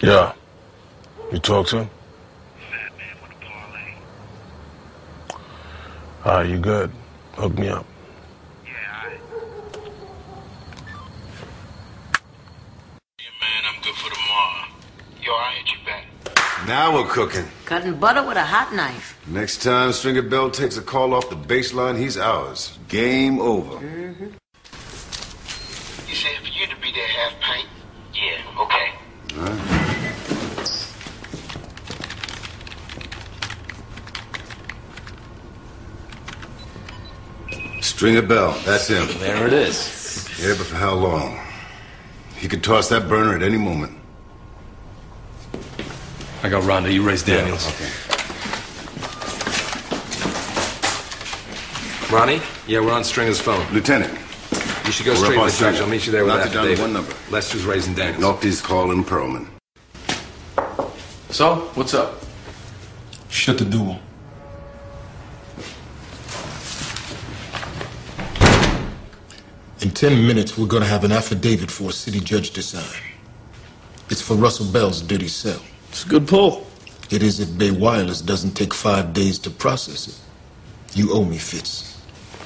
Yeah. You talk to him? Fat man with a parlay. All right, you good. Hook me up. Yeah, alright. Yeah, man, I'm good for tomorrow. Yo, I'll hit you back. Now we're cooking. Cutting butter with a hot knife. Next time Stringer Bell takes a call off the baseline, he's ours. Game over. You said for you to be there half pint? Yeah, okay. All right. Stringer Bell, that's him. There it is. Yeah, but for how long? He could toss that burner at any moment. I got Rhonda. You raise Daniels. Okay. Ronnie? Yeah, we're on Stringer's phone. Lieutenant. You should go We're straight up to on the judge. Stringer. I'll meet you there with Knocked it down to affidavit. one number. Lester's raising Daniels. Nocty's calling Perlman. So, what's up? Shut the door. In 10 minutes, we're gonna have an affidavit for a city judge to sign. It's for Russell Bell's dirty cell. It's a good pull. It is if Bay Wireless doesn't take 5 days to process it. You owe me, Fitz.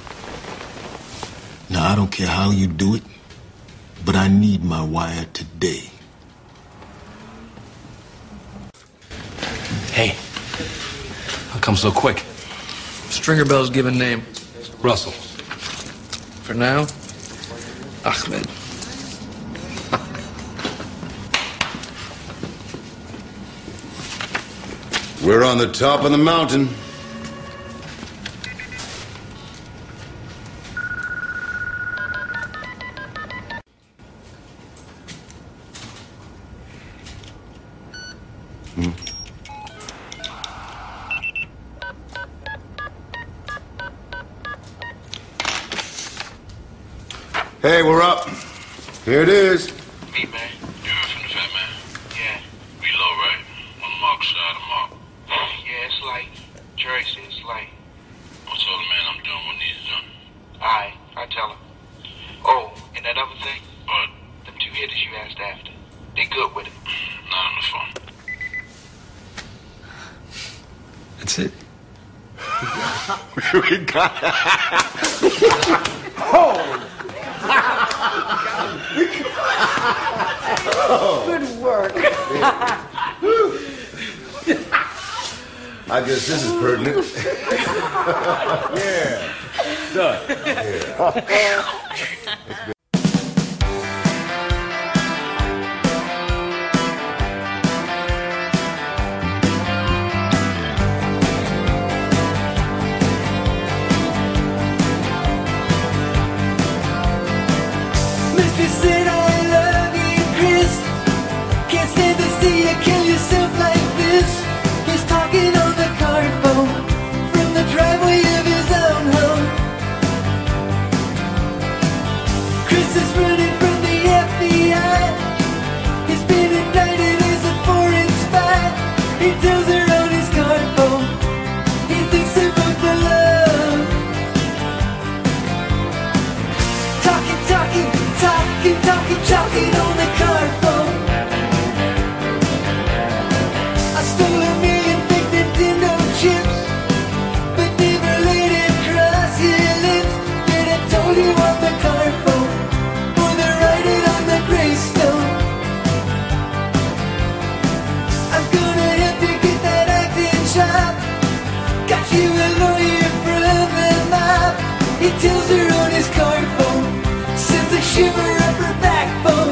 Now, I don't care how you do it, but I need my wire today. Hey. How come so quick? Stringer Bell's given name. Russell. For now, Ahmed. We're on the top of the mountain. Hey, we're up. Here it is. Me, man. You heard from the fat man? Yeah. We low, right? One mark shy of mark. Yeah, it's light. Jerry said it's light. I'll tell the man I'm doing what needs done. Alright, I tell him. Oh, and that other thing? What? Them 2 hitters you asked after. They good with it. Not on the phone. That's it. We got Good work. I guess this is pertinent. Yeah. Done. Mr. said I love you, Chris. Can't stand to see you kill yourself like this. He's talking on the car phone from the driveway of his own home. Chris is running from the FBI. He's been indicted as a foreign spy. He tells her on his car phone he thinks about the love. Talking on the car phone. I stole $1 million fake Nintendo chips, but never laid it across your lips. Did I told you on the car phone, or they write it on the gravestone. I'm gonna help you get that acting job. Got you a lawyer from the mob. He tells her on his car phone, sends a shiver up her backbone.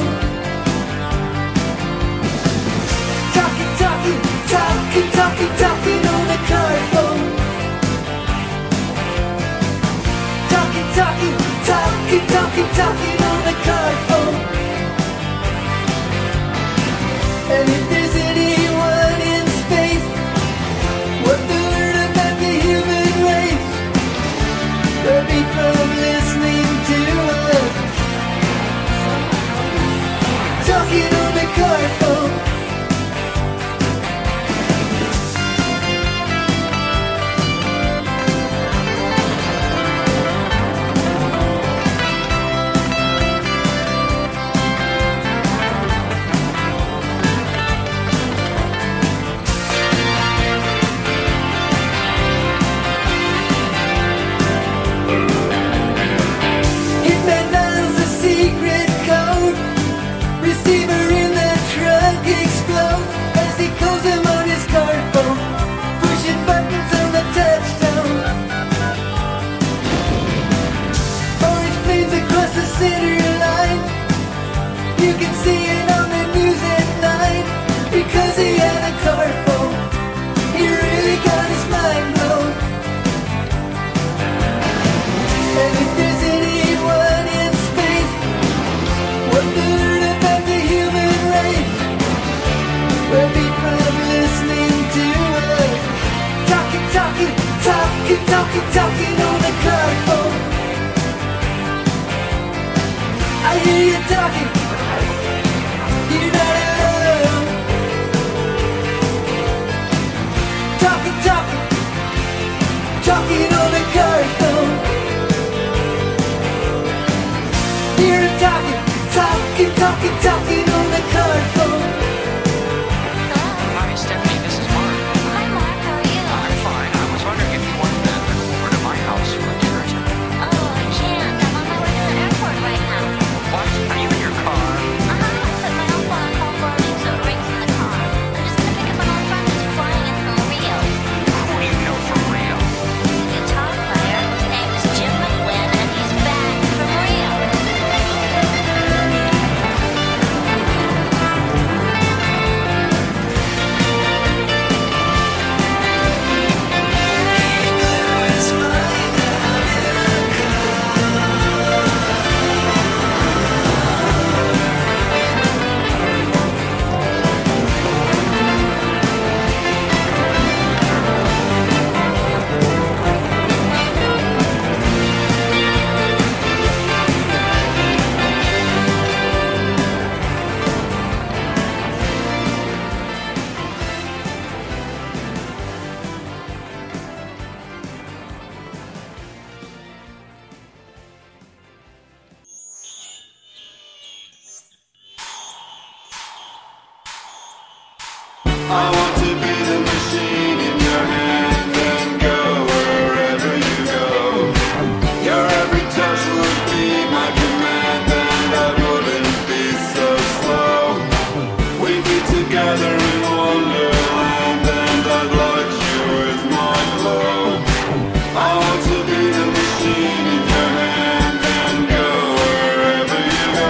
Talking on the car phone. Talking on the car phone. And if there's anyone in space what to learn about the human race, they'll be from listening to us. Talking on the car phone. talking. You're not alone. Talking, talking, talking on the car phone. Hear him talking, talking, talking, talking on the car phone. Hi, Stephanie, this is Mark. Hi, Mark. How are you? I'm fine. I was wondering if you wanted to come over to my house for dinner tonight. Oh, I can't. I'm on my way to the airport right now. What? Are you in your car? I put my own phone on call forwarding so it rings in the car. I'm just gonna pick up an old friend who's flying in from Rio. Who do you know from Rio? He's a guitar player. His name is Jim McGuinn, and he's back from Rio. I want to be the machine in your hand and go wherever you go. Your every touch would be my command and I wouldn't be so slow. We'd be together in Wonderland and I'd light you with my glow. I want to be the machine in your hand and go wherever you go.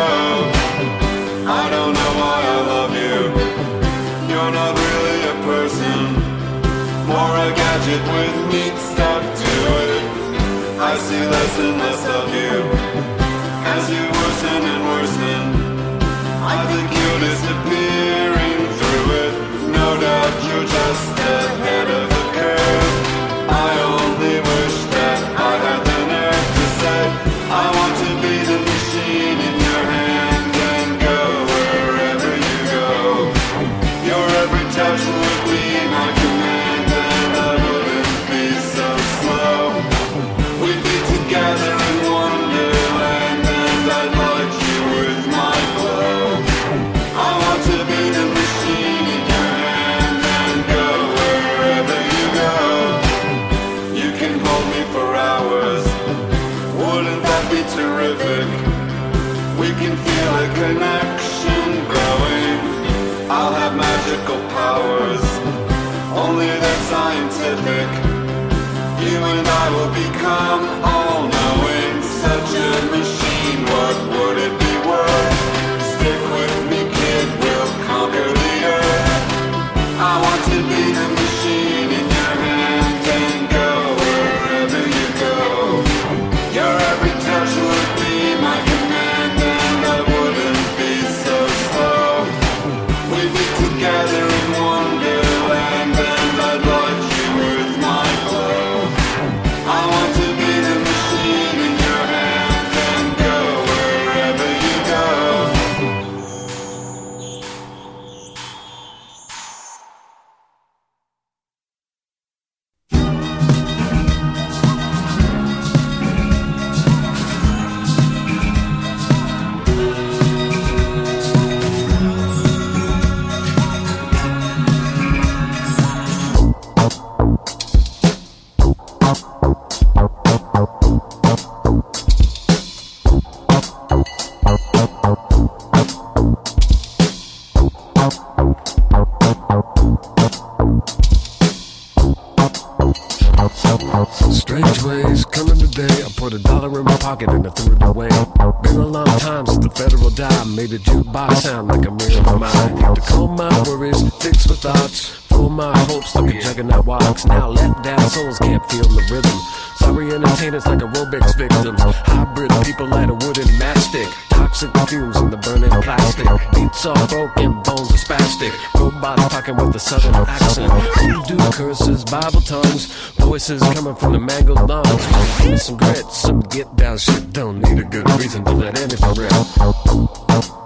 I don't know why I love you. You're not really a person, more a gadget with meat stuck to it. I see less and less of you as you worsen and worsen. I think you're disappearing through it. No doubt you're just ahead of the curve. I only wish that I had the nerve to say I want to be the machine in your hand and go wherever you go. Your every touch would be my command and I wouldn't be so slow. We'd be together in Wonderland and I'd light you with my glow. I want to be the machine in your hand and go wherever you go. You can hold me for hours, wouldn't that be terrific? We can feel a connection growing. I'll have magical powers, only they're scientific. You and I will become all-knowing. Such a machine, what would it be worth? Stick with me, kid, we'll conquer the earth. I want to be the machine in your hand and go wherever you go. Your every touch would be my command and I wouldn't be so slow. We'd be together in Wonderland and I'd light you with my glow. I want to be the machine in your hand and go wherever you go. Strange ways coming today. I put $1 in my pocket and I threw it away. Been a long time since the federal dime made a jukebox sound like a mirror of mine. To calm my worries, fix my thoughts, full my hopes like a juggernaut walks. Now let down souls can't feel the rhythm. Sorry entertainers like aerobics victims. Hybrid people light a wooden matchstick. Toxic fumes in the burning plastic. Beats are broken, bones are spastic. Robots talking with a southern accent. Voodoo curses, Bible tongues. Voices coming from the mangled lungs. Give me some grit, some get down shit. Don't need a good reason to let anything rip.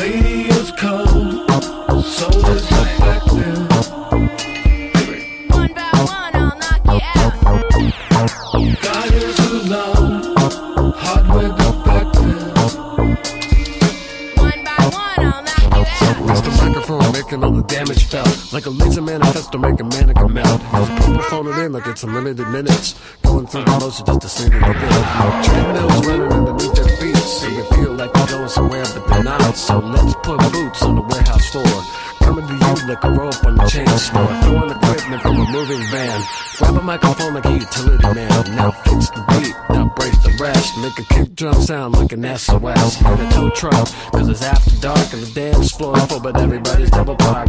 radio's cold, soul is affected. One by one, I'll knock you out. God is alone, hardware defective. One by one, I'll knock you out. It's the microphone making all the damage felt, like a laser manifesto making mannequin melt. Just people phone it in like it's unlimited minutes, going through the motion just to see the good. Treadmills running underneath their feet, so we feel like we're going somewhere, but they're not. So let's put boots on the warehouse floor, coming to you like a rope on the chain store, throwing equipment from a moving van, grab a microphone like a utility man. Now fix the beat, now break the rest, make a kick drum sound like an SOS. Hit a tow truck, cause it's after dark and the dance floor full, but everybody's double parked.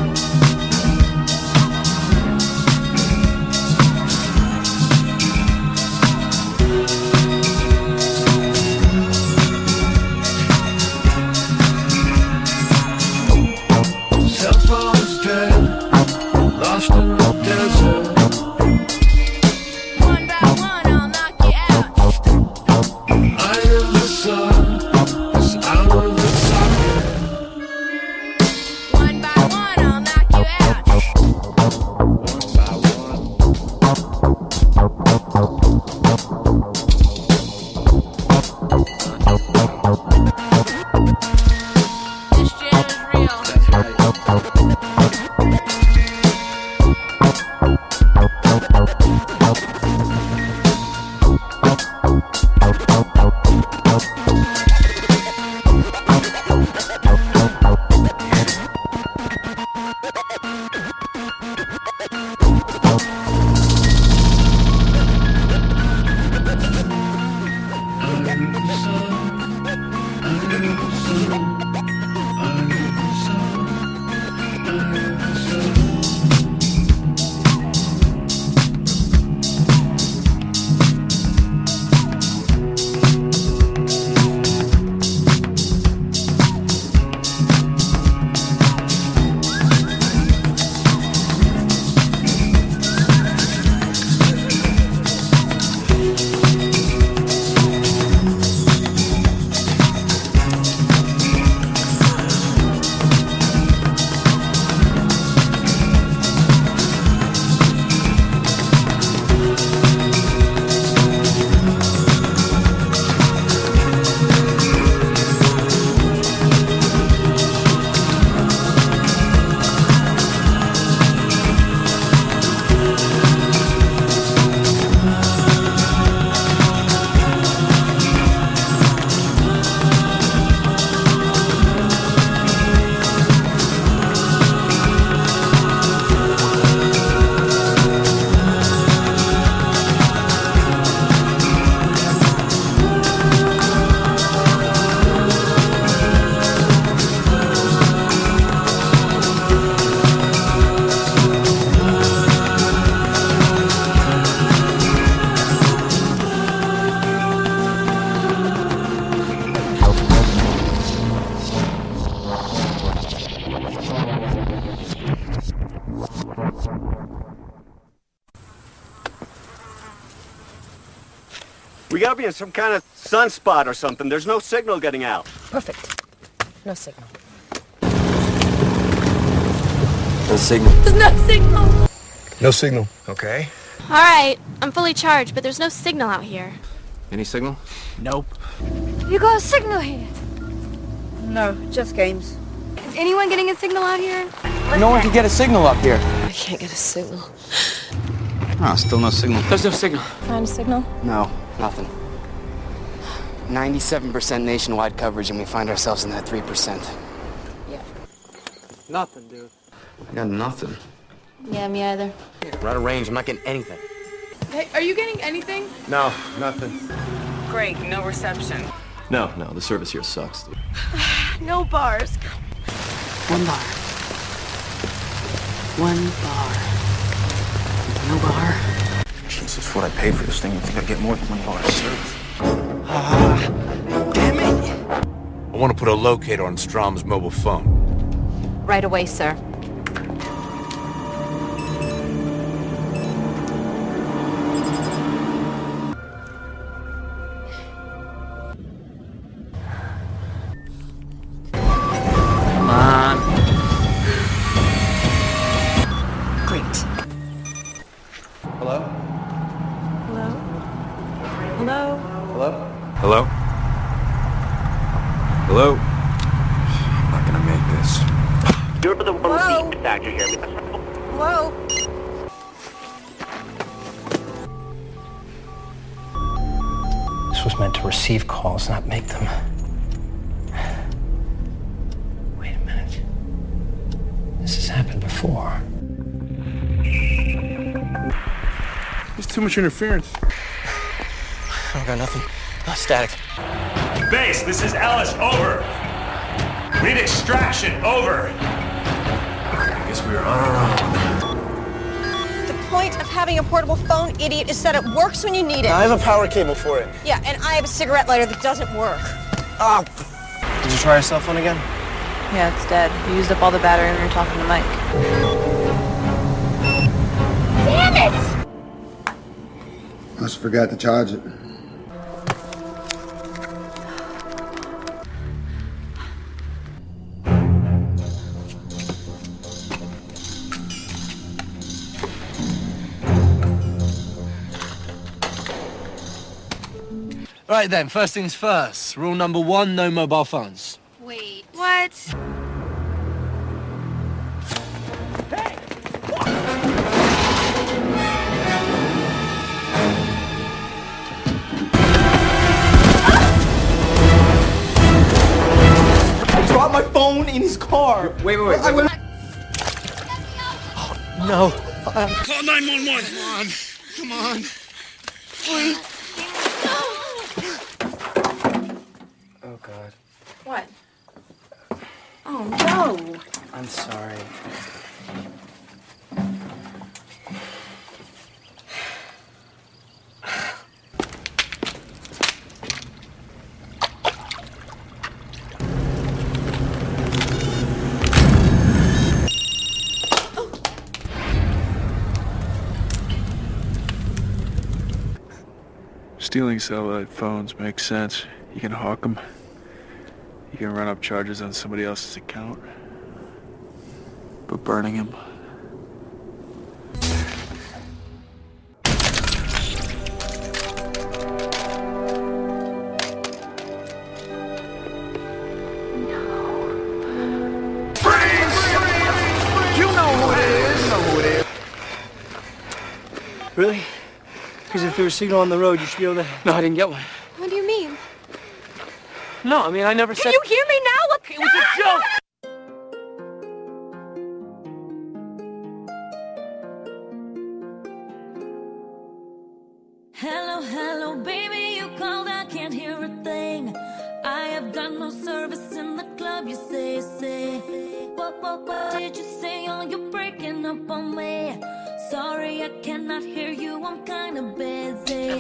Cell phone's dead, lost in the desert. One by one, I'll knock you out. I am the sun, it's out of the socket. One by one, I'll knock you out. One by one. This jam is real. We gotta be in some kind of sunspot or something. There's no signal getting out. Perfect. No signal. No signal. There's no signal. No signal. Okay. All right, I'm fully charged, but there's no signal out here. Any signal? Nope. You got a signal here? No, just games. Is anyone getting a signal out here? No one can get a signal up here. I can't get a signal. Ah, still no signal. There's no signal. Find a signal? No, nothing. 97% nationwide coverage, and we find ourselves in that 3%. Yeah. Nothing, dude. I got nothing. Yeah, me either. We're out of range. I'm not getting anything. Hey, are you getting anything? No, nothing. Great, no reception. No, the service here sucks, dude. No bars. One bar. One bar. No bar. Jesus, what I paid for this thing, you think I'd get more than $1 of service? Damn it! I want to put a locator on Strom's mobile phone. Right away, sir. Hello? Hello? I'm not gonna make this. You're the one lead factor here. Whoa. This was meant to receive calls, not make them. Wait a minute. This has happened before. There's too much interference. I got nothing. Static. Base, this is Ellis. Over. We need extraction. Over. I guess we are on our own. The point of having a portable phone, idiot, is that it works when you need it. I have a power cable for it. Yeah, and I have a cigarette lighter that doesn't work. Oh. Did you try your cell phone again? Yeah, it's dead. You used up all the battery when you're talking to Mike. Damn it! Must have forgot to charge it. Right then, first things first. Rule number 1, no mobile phones. Wait. What? I dropped my phone in his car. Wait. Oh, no. Call 911. Come on. Please. Oh, God. What? Oh, no. I'm sorry. Stealing cellular phones makes sense. You can hawk them. You can run up charges on somebody else's account. But burning him... Really? Because if there was a signal on the road, you should be able to... No, I didn't get one. What do you mean? No, I mean, I never said... Can you hear me now? Look, it was a joke! Hello, baby, you called, I can't hear a thing. I have got no service in the club, you say. What did you say? Oh, you're breaking up on me. Sorry, I cannot hear you, I'm kinda busy.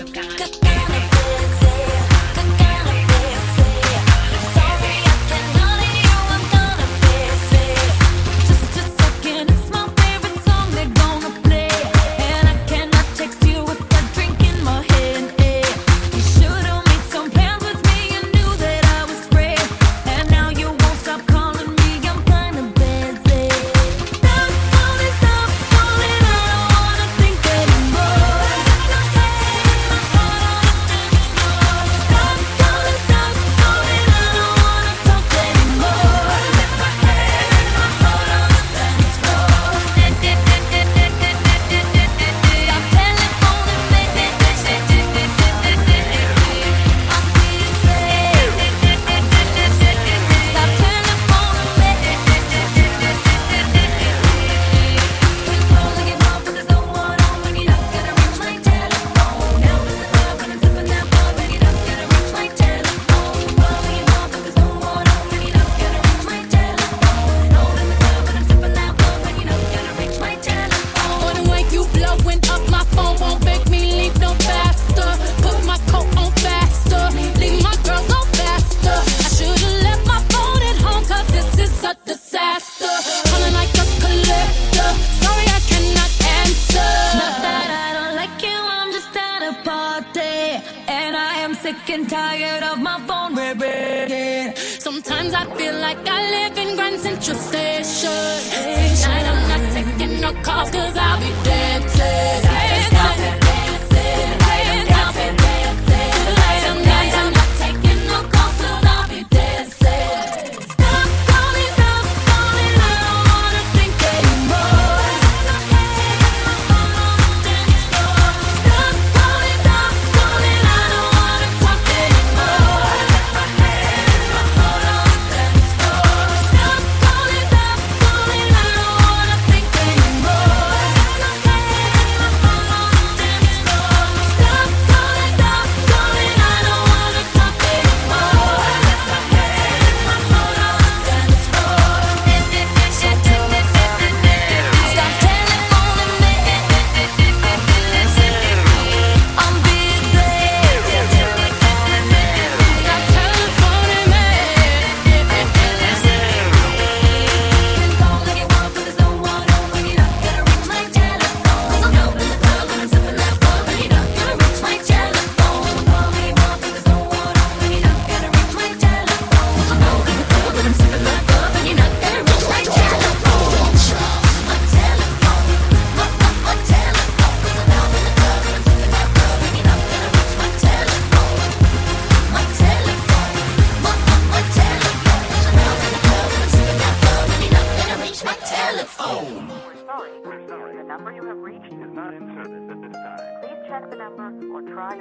sick and tired of my phone ringing. Sometimes I feel like I live in Grand Central Station. Tonight I'm not taking no calls cause I'll be dancing.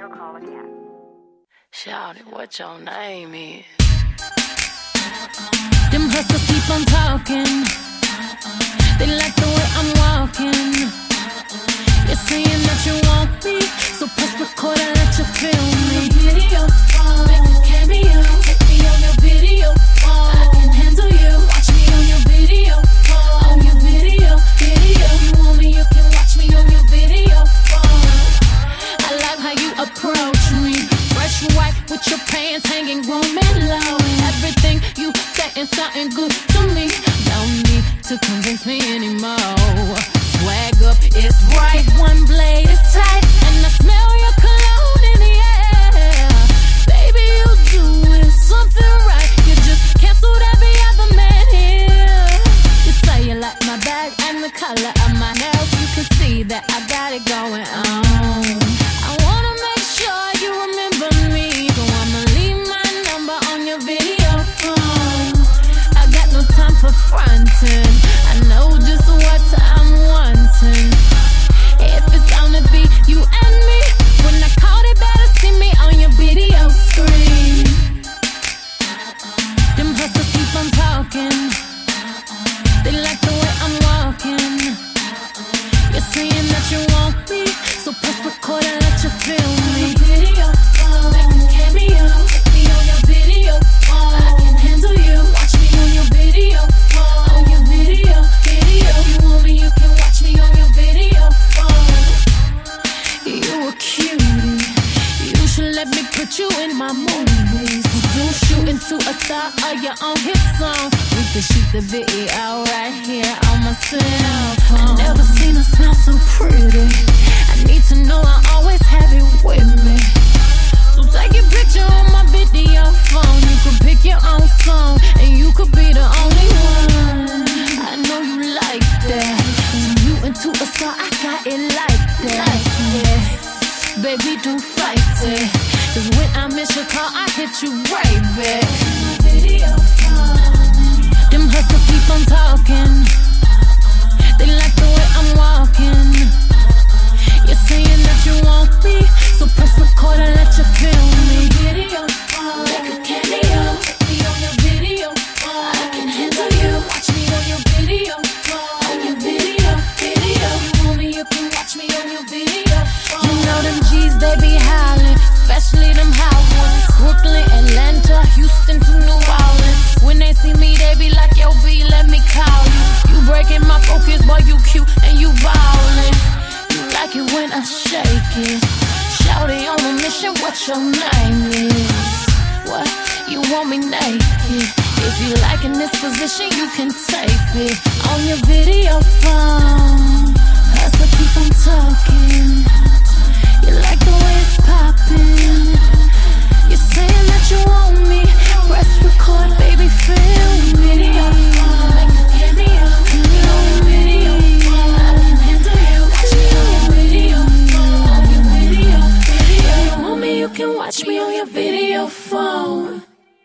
your call again. Shout it, what your name is? Them hustlers keep on talking. They like the way I'm walking. You're saying that you want me, so press record and let you feel me. Video phone, make a cameo. Take me on your video phone. I can handle you. Watch me on your video phone. On your video. If you want me, you can watch me on your video phone. I like how you approach me. Fresh white with your pants hanging grooming low. Everything you saying something good to me. Don't need to convince me anymore. Swag up, it's right. One blade is tight, and I smell your cologne in the air. Baby, you doing something right. You just canceled every other man here. You say you like my bag and the color of my nails. You can see that I got it going on. I wanna make sure you remember me, so I'ma leave my number on your video phone. I got no time for fronting. I know just what I'm wanting. If it's gonna be you and me, when I call, they better see me on your video screen. Them hustlers keep on talking. They like the way I'm walking. You're saying that you want me, so press record and let you feel me. Video phone, make a cameo. Take me on your video phone. I can handle you. Watch me on your video phone. On your video. If you want me, you can watch me on your video phone. You a cutie. You should let me put you in my movies. Do shoot into a star of your own hit song. We can shoot the video right here on my cell phone. I never seen her smell so pretty. I need to know I always have it with me. So take a picture on my video phone. You could pick your own song, and you could be the only one. I know you like that. Turn you into a star, I got it like that. Baby, don't fight it. Cause when I miss your call, I hit you right back. Video phone. Them hustlers keep on talking. They like the way I'm walking. You're saying that you want me, so press record and let you feel me. Video phone, make a cameo. Take me on your video phone. I can handle you. Watch me on your video phone. On your video. If you want me, you can watch me on your video phone. You know them G's, they be howling, especially them high ones. Brooklyn, Atlanta, Houston to New Orleans. When they see me, they be like, yo, B, let me call you. You breaking my focus, boy, you cute and you ballin'. You like it when I shake it. Shawty on a mission, what your name is? What? You want me naked? If you like in this position, you can tape it on your video phone. Hustler, keep on talking. You like the way it's poppin'. You're saying that you want me. Press record, baby, feel me. Video phone, make a cameo. Take me on your video phone. I can handle you. Watch me on your video phone. On your video. If you want me, you can watch me on your video phone.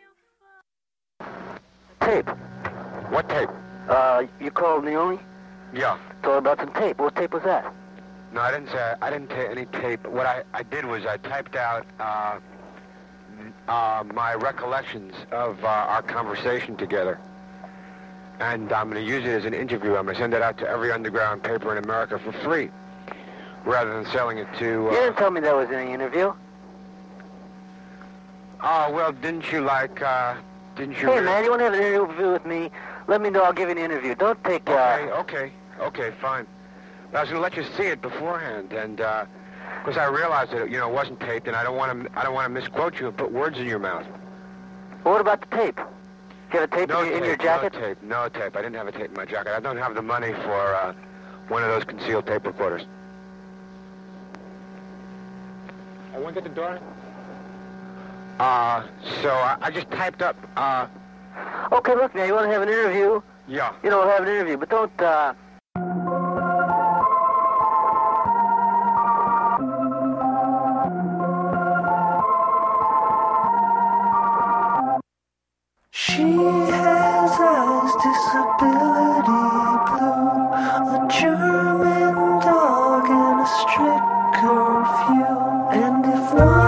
Tape. What tape? You called Naomi? Yeah. Told her about some tape. What tape was that? No, I didn't take any tape. What I did was I typed out my recollections of our conversation together. And I'm going to use it as an interview. I'm going to send it out to every underground paper in America for free, rather than selling it to... You didn't tell me that was any interview. Oh, well, didn't you didn't you... Hey, man, you want to have an interview with me? Let me know, I'll give you an interview. Don't take... Okay, fine. But I was going to let you see it beforehand, and, because I realized that, it wasn't taped, and I don't want to misquote you and put words in your mouth. Well, what about the tape? Do you have a tape in your jacket? No tape. I didn't have a tape in my jacket. I don't have the money for, one of those concealed tape recorders. I went at the door? So I just typed up, Okay, look, now, you want to have an interview? Yeah. We'll have an interview, but don't, She has eyes, disability blue, a German dog and a strict curfew. And if one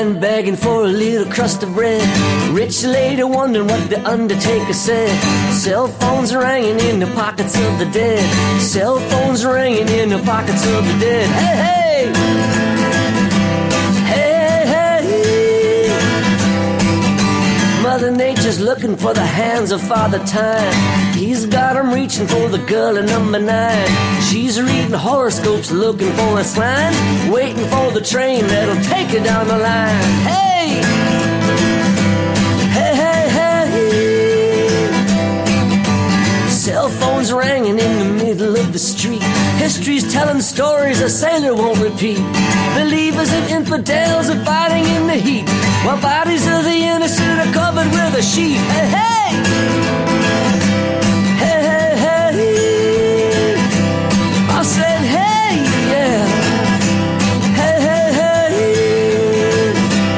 man begging for a little crust of bread. Rich lady wondering what the undertaker said. Cell phones ringing in the pockets of the dead. Cell phones ringing in the pockets of the dead. Hey, hey! Hey, hey! Mother Nature's looking for the hands of Father Time. He's got 'em reaching for the girl at number 9. She's reading horoscopes, looking for a sign, waiting for the train that'll take her down the line. Hey! Hey, hey, hey! Cell phones ringing in the middle of the street. History's telling stories a sailor won't repeat. Believers and infidels are fighting in the heat, while bodies of the innocent are covered with a sheet. Hey, hey! Hey, hey, hey! I said, hey, yeah! Hey, hey, hey!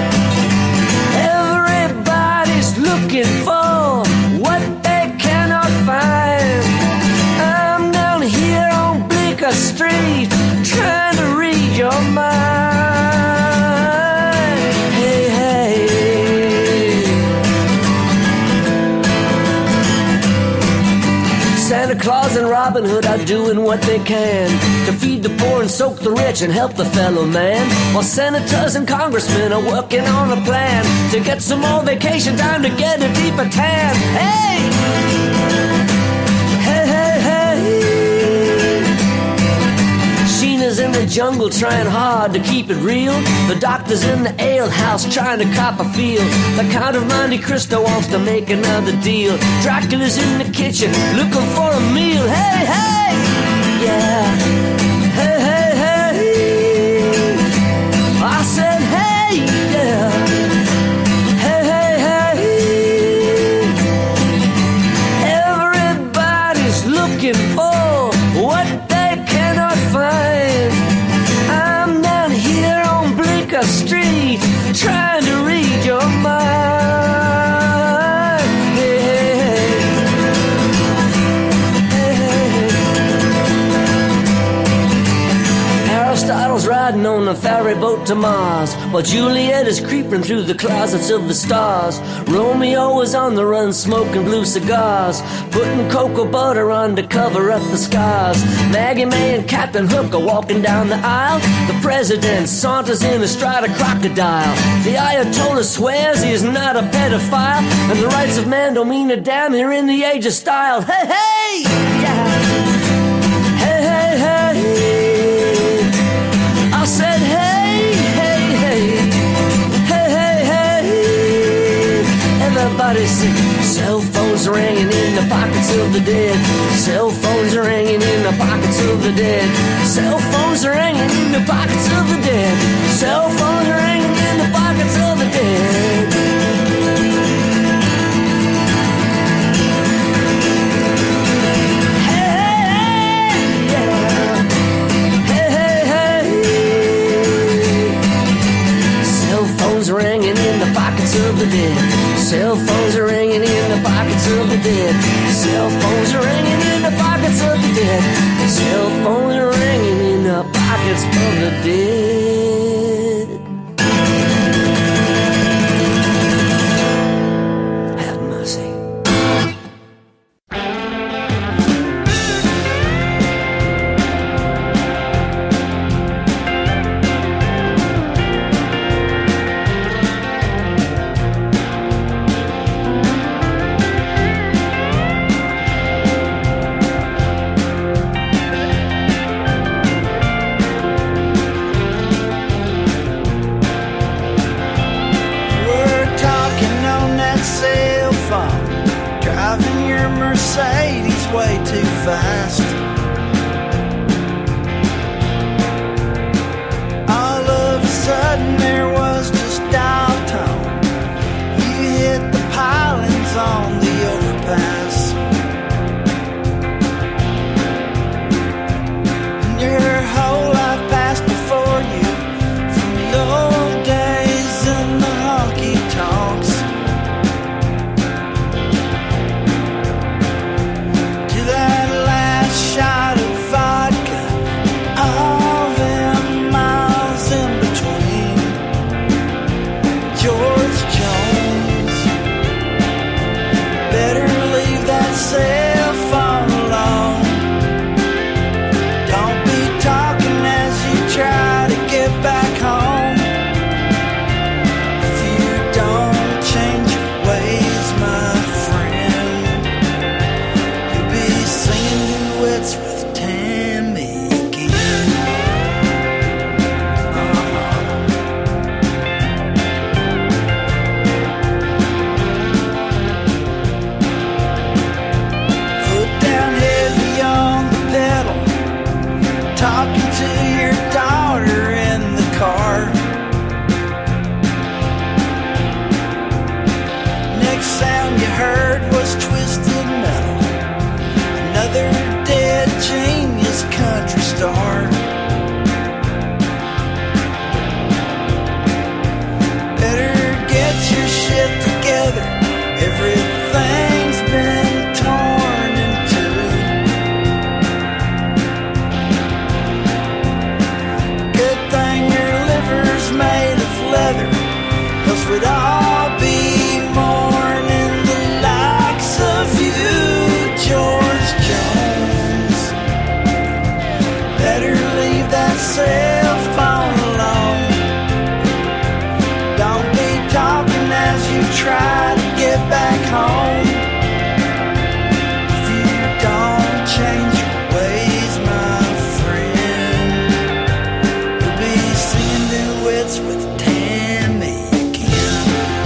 Everybody's looking for what they cannot find. I'm down here on Bleecker Street, trying to read your mind. Hey, hey. Santa Claus and Robin Hood are doing what they can to feed the poor and soak the rich and help the fellow man, while senators and congressmen are working on a plan to get some more vacation time to get a deeper tan. Hey! Hey, hey, hey! Sheena's in the jungle trying hard to keep it real. The doctor's in the alehouse trying to cop a feel. The Count of Monte Cristo wants to make another deal. Dracula's in the kitchen looking for a meal. Hey, hey! Yeah! Hey, hey, hey! I said, hey, yeah! Hey, hey, hey! Everybody's looking for what they cannot find. I'm down here on Bleecker Street, trying to read your mind. Hey, hey, hey. Hey, hey. Aristotle's riding on a ferry boat to Mars, while Juliet is creeping through the closets of the stars. Romeo is on the run smoking blue cigars, putting cocoa butter on to cover up the scars. Maggie May and Captain Hook are walking down the aisle. The president saunters in astride a crocodile. The Ayatollah swears he is not a pedophile, and the rights of man don't mean a damn here in the age of style. Hey, hey! Yeah! Hey, hey, hey! I said, hey, hey, hey! Hey, hey, hey! Everybody sing. Cell phones ringing in the pockets of the dead. Cell phones ringing in the pockets of the dead. Cell phones ringing in the pockets of the dead. Cell phones ringing in the pockets of the dead. Ringing in the pockets of the dead. Cell phones are ringing in the pockets of the dead. Cell phones are ringing in the pockets of the dead. Cell phones are ringing in the pockets of the dead. Have mercy. Mercedes way too fast. All of a sudden there was just dial tone. You hit the pilings on the overpass. And your whole life passed before you, from the old days and the honky tonks to that last shot of vodka, all them miles in between. red genius country star. Better get your shit together. Everything's been torn in two. Good thing your liver's made of leather, else we'd all be mourning the likes of you, George Jones. Better leave that cell phone alone. Don't be talking as you try to get back home. If you don't change your ways, my friend, you'll be singing duets with Tammy again.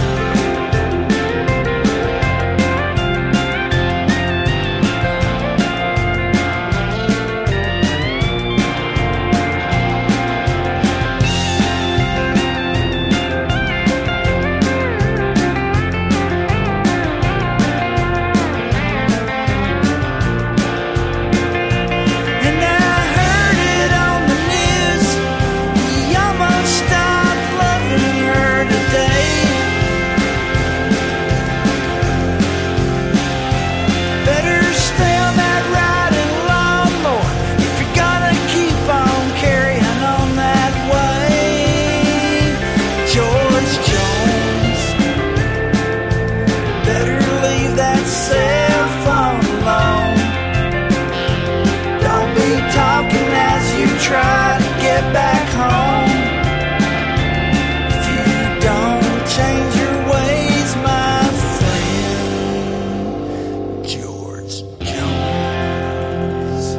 And I heard it on the news. He almost stopped loving her today. Better stay on that riding lawnmower if you're gonna keep on carrying on that way, George Jones. Better leave that cell phone alone. Don't be talking as you try to get back home. If you don't change your ways, my friend, George Jones.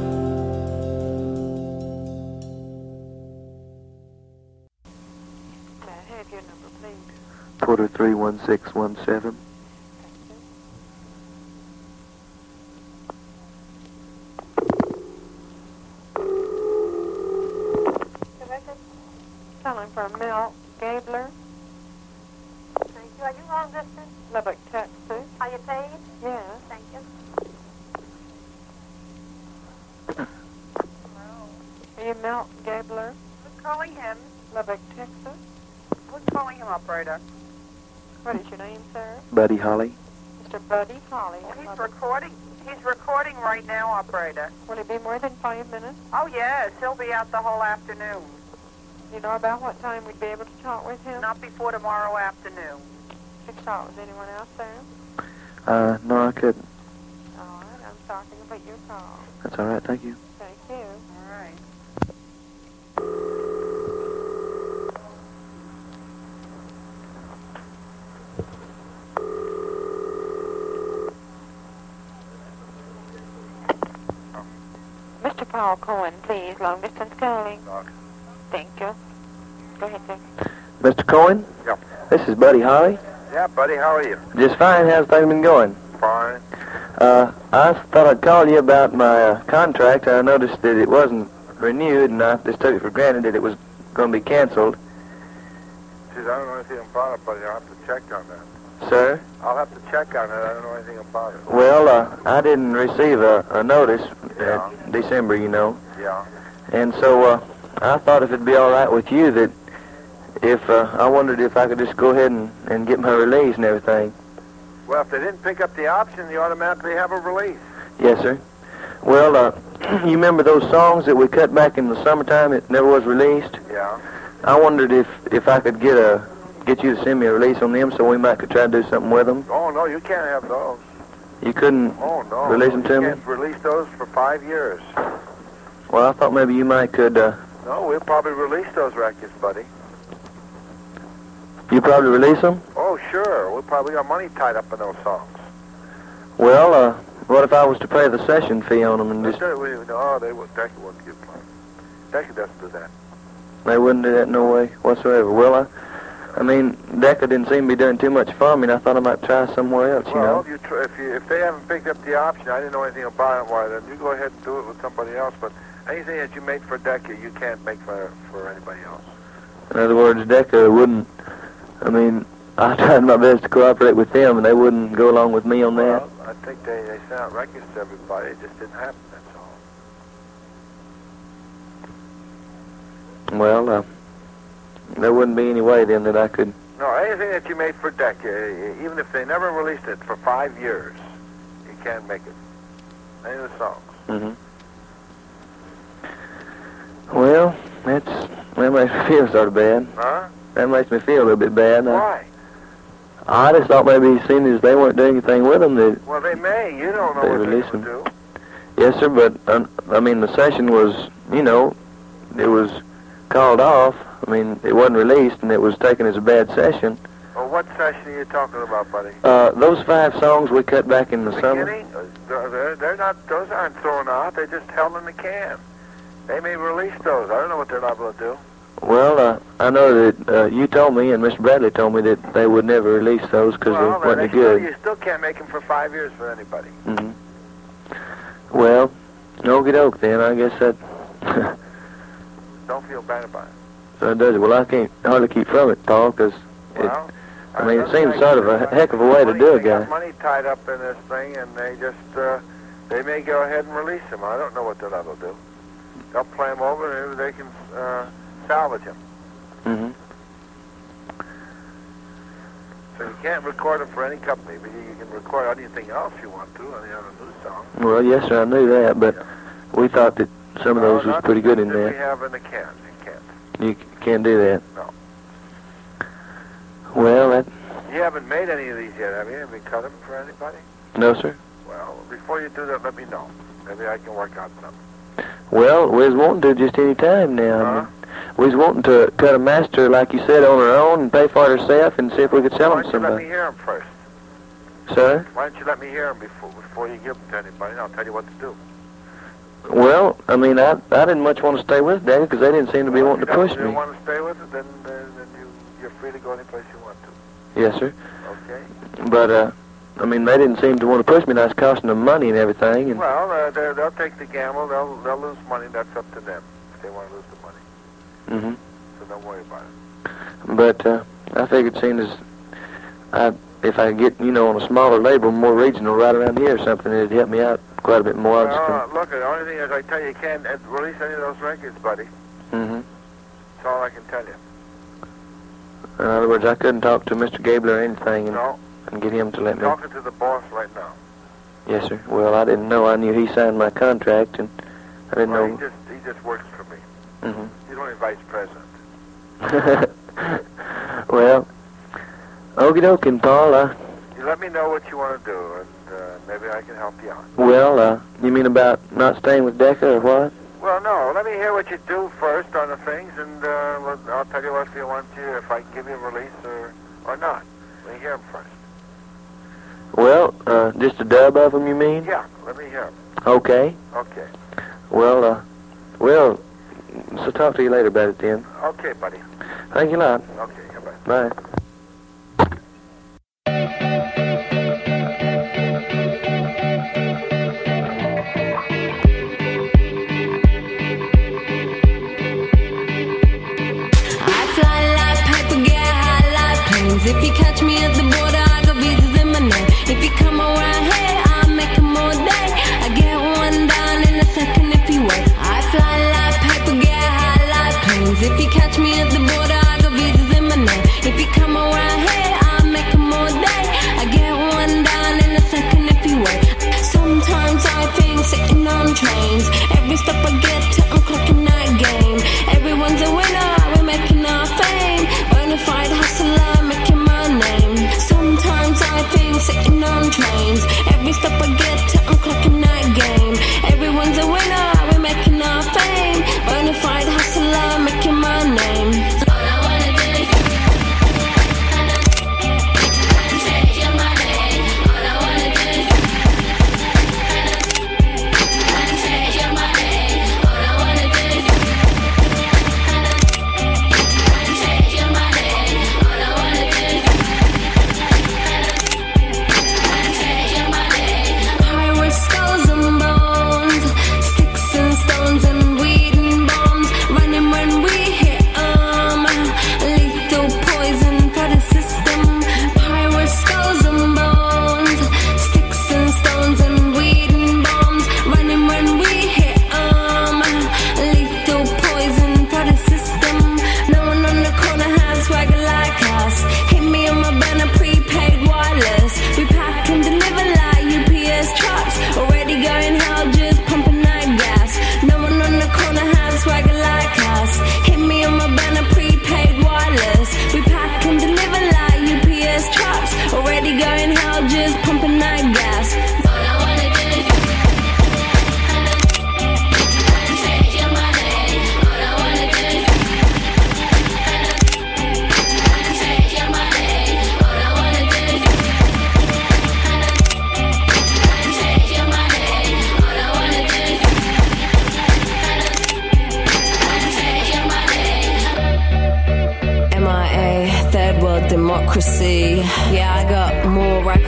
431617. Calling for Mel Gabler. Thank you. Are you long distance? Lubbock, Texas. Are you paid? Yes. Thank you. Are you Mel Gabler? Who's calling him? Lubbock, Texas. Who's calling him, operator? What is your name, sir? Buddy Holly. Mr. Buddy Holly. He's recording. He's recording right now, operator. Will it be more than 5 minutes? Oh, yes. He'll be out the whole afternoon. Do you know about what time we'd be able to talk with him? Not before tomorrow afternoon. Could you talk with anyone else there? No, I couldn't. All right, I'm talking about your call. That's all right, thank you. Thank you. All right. Mr. Paul Cohen, please. Long distance calling. Thank you. Go ahead, sir. Mr. Cohen? Yep. This is Buddy Holly. Yeah, buddy, how are you? Just fine. How's things been going? Fine. I thought I'd call you about my contract. I noticed that it wasn't renewed, and I just took it for granted that it was going to be canceled. Geez, I don't know anything about it, buddy. I'll have to check on that. Sir? I'll have to check on it. I don't know anything about it. Well, I didn't receive a notice in December, you know. Yeah. And so I thought if it'd be all right with you that if I wondered if I could just go ahead and get my release and everything. Well, if they didn't pick up the option, you automatically have a release. Yes, sir. Well, you remember those songs that we cut back in the summertime that never was released? Yeah. I wondered if I could get you to send me a release on them so we might could try to do something with them. Oh, no, you can't have those. You couldn't release them to me? You can't release those for 5 years. Well, I thought maybe you might could... No, we'll probably release those records, buddy. You probably release them? Oh, sure. We'll probably got money tied up in those songs. Well, what if I was to pay the session fee on them and just... No, they would. Decca wouldn't give money. Decca doesn't do that. They wouldn't do that no way whatsoever. Well, I mean, Decca didn't seem to be doing too much for me, and I thought I might try somewhere else, you know. Well, if they haven't picked up the option, I didn't know anything about it, why, then you go ahead and do it with somebody else. But anything that you make for Decca, you can't make for anybody else. In other words, Decca wouldn't... I mean, I tried my best to cooperate with them, and they wouldn't go along with me on that. Well, think they sent out records to everybody. It just didn't happen, that's all. Well, there wouldn't be any way then that I could... No, anything that you made for Deck, even if they never released it for 5 years, you can't make it. Any of the songs. Mm-hmm. Well, that makes me feel sort of bad. Huh? That makes me feel a little bit bad. Why? I just thought maybe seeing as they weren't doing anything with them, that Well, they may. You don't know they what they released would them. do. Yes, sir, but, I mean, the session was, you know, it was called off. I mean, it wasn't released, and it was taken as a bad session. Well, what session are you talking about, buddy? Those 5 songs we cut back in the summer. Beginning? They're not, those aren't thrown out. They're just held in the can. They may release those. I don't know what they're liable to do. Well, I know that you told me, and Mr. Bradley told me that they would never release those because they wasn't any good. You still can't make them for 5 years for anybody. Mm-hmm. Well, okie doke then. I guess that... Don't feel bad about it. That does it. Well, I can't hardly keep from it, Paul, because Well, I mean, it seems sort of a heck of a way to do it, They got guy. money tied up in this thing, and they just, they may go ahead and release them. I don't know what they're liable to do. They'll play them over, and maybe they can salvage them. Mm-hmm. So you can't record them for any company, but you can record anything else you want to, any other new song. Well, yes, sir, I knew that, but we thought that some of those was pretty good in that we there. have in the can. You can't. You can't do that. No. Well, that... You haven't made any of these yet, have you? Have you cut them for anybody? No, sir. Well, before you do that, let me know. Maybe I can work out something. Well, we was wanting to just any time now. I mean, we was wanting to cut a master, like you said, on our own and pay for it ourselves and see if we could sell Why them don't you let me somebody. hear them first? Sir? Why don't you let me hear them before you give them to anybody, and I'll tell you what to do. Well, I mean, I didn't much want to stay with Daddy because they didn't seem to be wanting to push If you me. want to stay with it, then you're free to go any place you want to. Yes, sir. Okay? But, I mean, they didn't seem to want to push me, and I was costing them money and everything. And Well, they'll take the gamble. They'll lose money. That's up to them if they want to lose the money. Mm-hmm. So don't worry about it. But I figured, seeing as if I get, you know, on a smaller label, more regional, right around here or something, it'd help me out quite a bit more. Well, look, the only thing is I tell you, you can't release any of those records, buddy. Mm-hmm. That's all I can tell you. In other words, I couldn't talk to Mr. Gabler or anything and, No. and get him to let I'm me. talking to the boss right now. Yes, sir. Well, I didn't know. I knew he signed my contract, and I didn't Well, know. he just works for me. Mm-hmm. He's only vice president. Well, okie dokie, Paul. You let me know what you want to do, and maybe I can help you out. Well, you mean about not staying with Decca or what? Well, no. Let me hear what you do first on the things, and I'll tell you what you want to, if I can give you a release or not. Let me hear them first. Well, just a dub of them, you mean? Yeah, let me hear them. Okay. Okay. Well, so talk to you later about it then. Okay, buddy. Thank you a lot. Okay, goodbye. Bye. If you catch me at the border, I got visas in my name. If you come around here, I'll make 'em all day. I get one down in a second if you wait. I fly like paper, get high like planes. If you catch me at the border, I got visas in my name. If you come around here, I'll make 'em all day. I get one down in a second if you wait. Sometimes I think sitting on trains. Every step I get to, I'm clocking that game. Everyone's a winner, we're making our fame. Bonafide hustler, making my name. So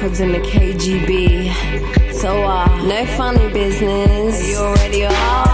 records in the KGB. So, no funny business. Are you already off?